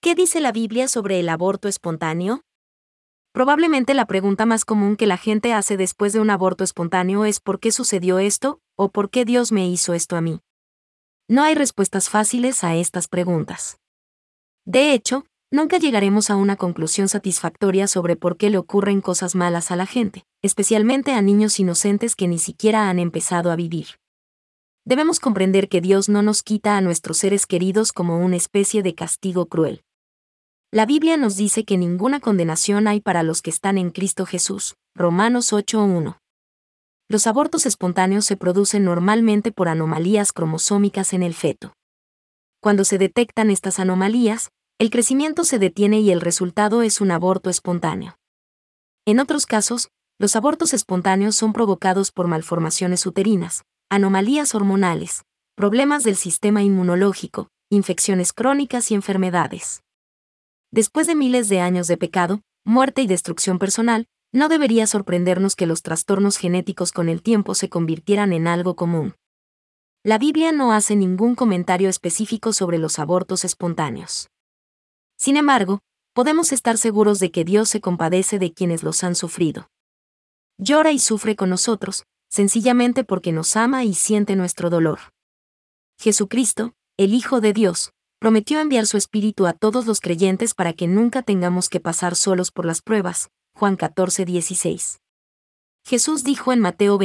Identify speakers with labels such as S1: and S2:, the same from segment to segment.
S1: ¿Qué dice la Biblia sobre el aborto espontáneo? Probablemente la pregunta más común que la gente hace después de un aborto espontáneo es ¿por qué sucedió esto? O ¿por qué Dios me hizo esto a mí? No hay respuestas fáciles a estas preguntas. De hecho, nunca llegaremos a una conclusión satisfactoria sobre por qué le ocurren cosas malas a la gente, especialmente a niños inocentes que ni siquiera han empezado a vivir. Debemos comprender que Dios no nos quita a nuestros seres queridos como una especie de castigo cruel. La Biblia nos dice que ninguna condenación hay para los que están en Cristo Jesús, Romanos 8:1. Los abortos espontáneos se producen normalmente por anomalías cromosómicas en el feto. Cuando se detectan estas anomalías, el crecimiento se detiene y el resultado es un aborto espontáneo. En otros casos, los abortos espontáneos son provocados por malformaciones uterinas, anomalías hormonales, problemas del sistema inmunológico, infecciones crónicas y enfermedades. Después de miles de años de pecado, muerte y destrucción personal, no debería sorprendernos que los trastornos genéticos con el tiempo se convirtieran en algo común. La Biblia no hace ningún comentario específico sobre los abortos espontáneos. Sin embargo, podemos estar seguros de que Dios se compadece de quienes los han sufrido. Llora y sufre con nosotros, sencillamente porque nos ama y siente nuestro dolor. Jesucristo, el Hijo de Dios, prometió enviar su Espíritu a todos los creyentes para que nunca tengamos que pasar solos por las pruebas. Juan 14:16. Jesús dijo en Mateo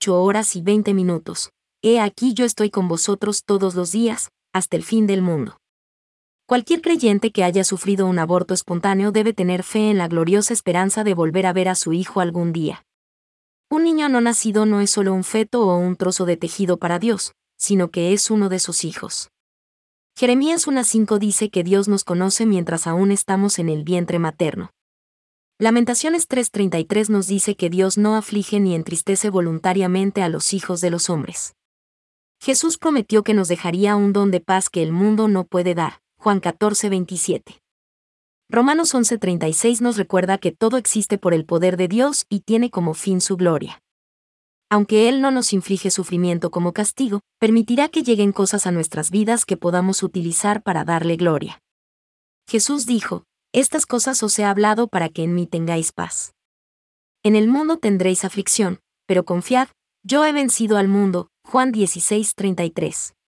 S1: 28:20: He aquí yo estoy con vosotros todos los días, hasta el fin del mundo. Cualquier creyente que haya sufrido un aborto espontáneo debe tener fe en la gloriosa esperanza de volver a ver a su hijo algún día. Un niño no nacido no es solo un feto o un trozo de tejido para Dios, sino que es uno de sus hijos. Jeremías 1:5 dice que Dios nos conoce mientras aún estamos en el vientre materno. Lamentaciones 3:33 nos dice que Dios no aflige ni entristece voluntariamente a los hijos de los hombres. Jesús prometió que nos dejaría un don de paz que el mundo no puede dar. Juan 14:27. Romanos 11:36 nos recuerda que todo existe por el poder de Dios y tiene como fin su gloria. Aunque Él no nos inflige sufrimiento como castigo, permitirá que lleguen cosas a nuestras vidas que podamos utilizar para darle gloria. Jesús dijo: Estas cosas os he hablado para que en mí tengáis paz. En el mundo tendréis aflicción, pero confiad, yo he vencido al mundo. Juan 16:33.